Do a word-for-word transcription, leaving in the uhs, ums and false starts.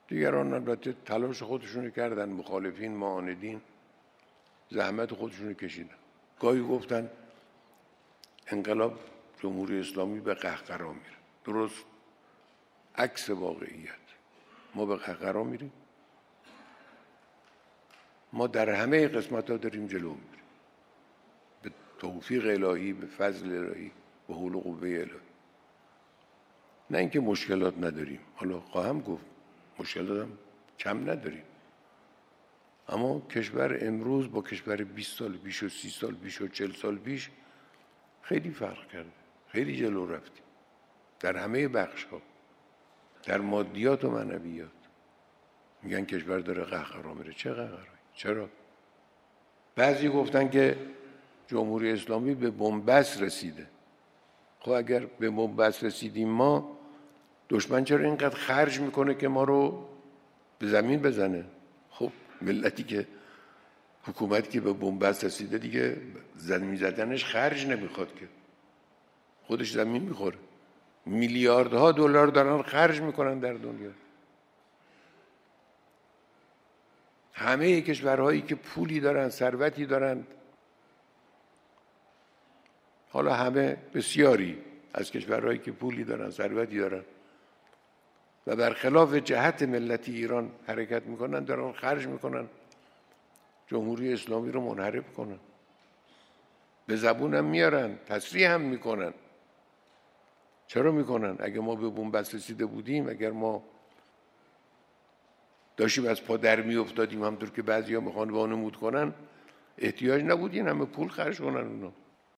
دیگران البته تلاش خودشونو کردن، مخالفین، معاندین زحمت خودشونو کشیدن. گاهی گفتن انقلاب جمهوری اسلامی به قهقرا میره. درست عکس واقعیت. ما به قهقرا میریم. ما در همه قسمت ها داریم جلو میریم، به توفیق الهی، به فضل الهی، به حول و قوه الهی. نه اینکه مشکلات نداریم، حالا خواهم گفت مشکلات هم کم نداریم، اما کشور امروز با کشور بیست سال پیش و سی سال پیش و چهل سال پیش خیلی فرق کرده، خیلی جلو رفتیم در همه بخش ها، در مادیات و معنویات. میگن کشور داره قهقرا میره. چه قهقرایی؟ چرا؟ بعضی گفتن که جمهوری اسلامی به بنبست رسیده. خب اگر به بنبست رسیدیم ما، دشمن چرا اینقدر خرج میکنه که ما رو به زمین بزنه؟ خب ملتی که حکومتی که به بنبست رسیده دیگه زمین زدنش خرج نمیخواد که، خودش زمین میخوره. میلیاردها دلار دارن خرج میکنن در دنیا. همه کشورهایی که پولی دارن، ثروتی دارن، حالا همه بسیاری از کشورهایی که پولی دارن، ثروتی دارن و برخلاف جهت ملت ایران حرکت میکنن، دارن خرج میکنن جمهوری اسلامی رو منحرف کنن. به زبون هم میارن، تصریح هم میکنن. چرا میکنن؟ اگر ما به بنبست رسیده بودیم، اگر ما داشتیم از پا در میافتادیم، همطور که بعضیا میخوان وانمود کنن، احتیاج نبود این همه پول خرج کنن اونا.